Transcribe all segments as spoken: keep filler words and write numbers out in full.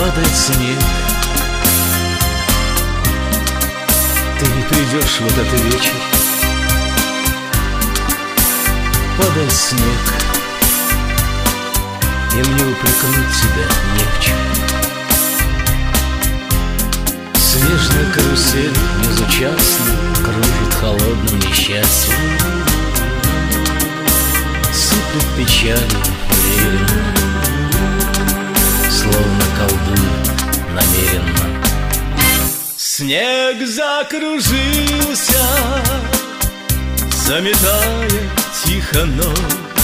падает снег. Ты не придешь в этот вечер. Падает снег, и мне упрекнуть тебя не в чем. Снежная карусель безучастно кружит холодным несчастьем, сыплет печалью уверенно, словно колдует намеренно. Снег закружился, заметая тихо ночь.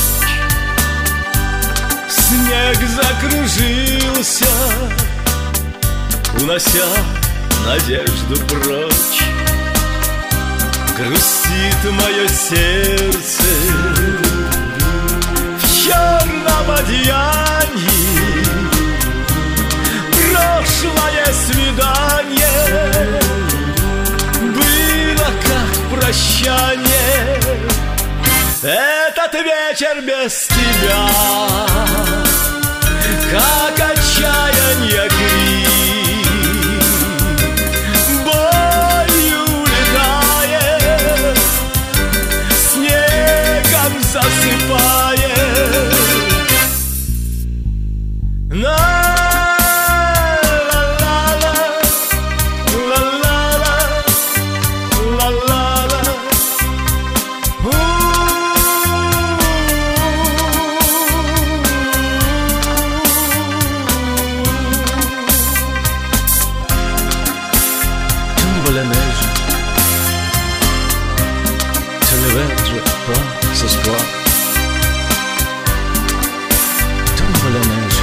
Снег закружился, унося надежду прочь. Грустит мое сердце в черном одеянии. Прошлое свидание было как прощание. Этот вечер без тебя, как отчаяние крик, болью улетает, снегом засыпает. На la neige, te lèveras pas ce soir. Tombe la neige,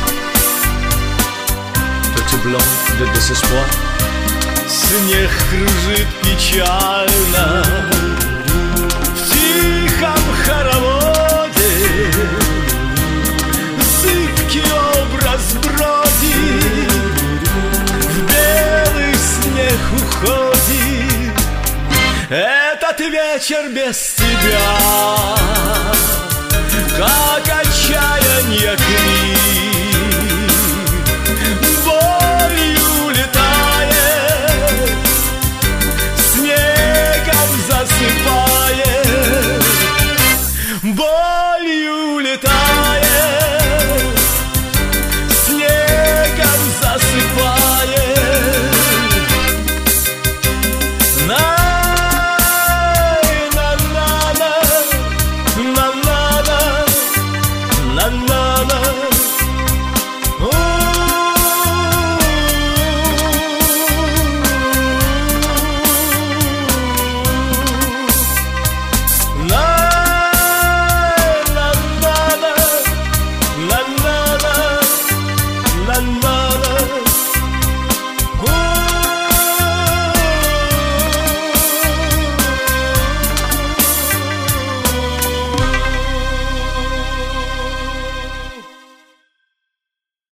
tout blanc de désespoir. Снег кружит печально в тихом хороводе. Зыбкий образ бродит, в белый снег уходит. Этот вечер без тебя, как отчаяние крик, болью улетает, снегом засыпает. Болью улетает, снегом засыпает. На na na